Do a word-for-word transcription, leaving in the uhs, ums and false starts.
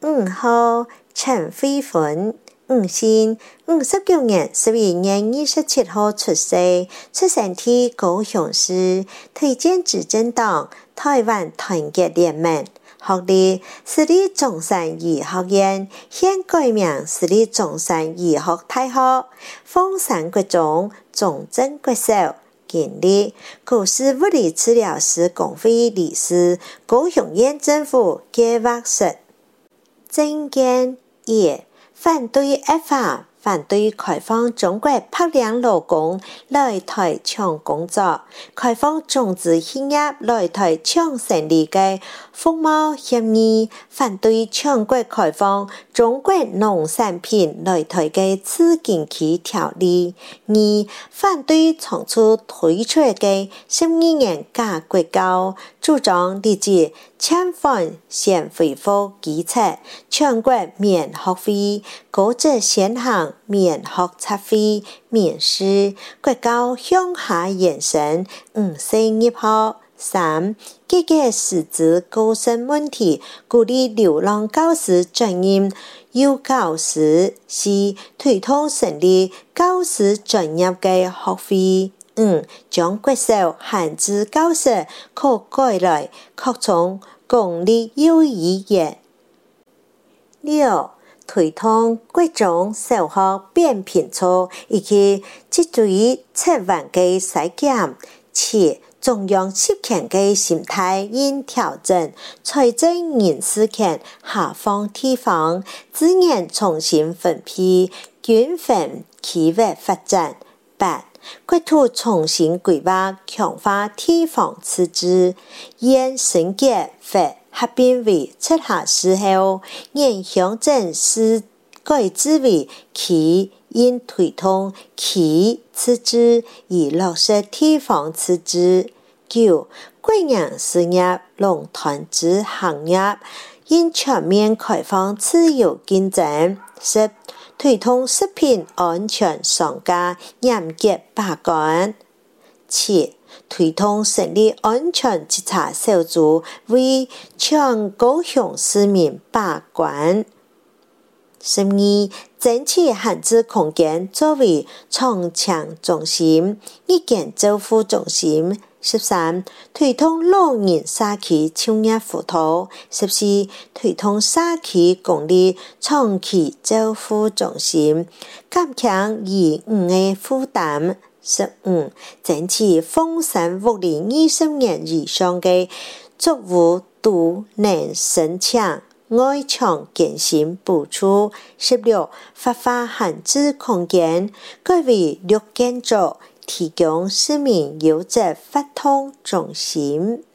五號陳慧芬，五姓，五十九年十一月二十七號出世，出生地高雄市，推薦執政黨台灣團結聯盟，學歷私立中山醫學院，現改名私立中山醫學大學，鳳山國中、中正國小。經歷高師物理治療師公會理事，高雄縣政府計劃室。政見一，反對 F R， 反對開放中國白領勞工來台搶工作，開放種植興業來台搶生理的服務協議，反對全國開放中國農產品來台的自禁區條例。二，反對重出推出的十二年假國教，主張立即簽返先恢復基礎，全國免學費，高職先行免學測費，免試，國教向下延伸，五歲入學。三，解決師資構成問題，鼓勵流浪教師轉任幼教師。四，推動成立教師專業的學會。五，將國小限制教師可改來擴充公立幼兒園。六，推動國中小學扁平足以及脊椎側彎的篩檢。七，中央集權的心態應調整，財政人事權下放地方，資源重新分配，均衡區域發展。八，國土重新規劃，強化地方自治，沿升級或合併為直轄市後，沿鄉鎮市改制為區，應推動區自治，以落實地方自治。九，國營事業農團支行業應全面開放自由競爭。十，推動食品安全商家嚴格把關。七，推動成立安全稽查小組，為全高雄市民把關。十二，爭取閒置空間作為創強中心、日間照護中心。十三，推動老人社區就業輔導。十四，推動社區公立長期照護中心，減輕醫護的負擔。十五，爭取鳳山物理二十年以上的作物都能申請外牆更新補助。十六，發發閒置空間改為綠建築，提供市民優質發通中心。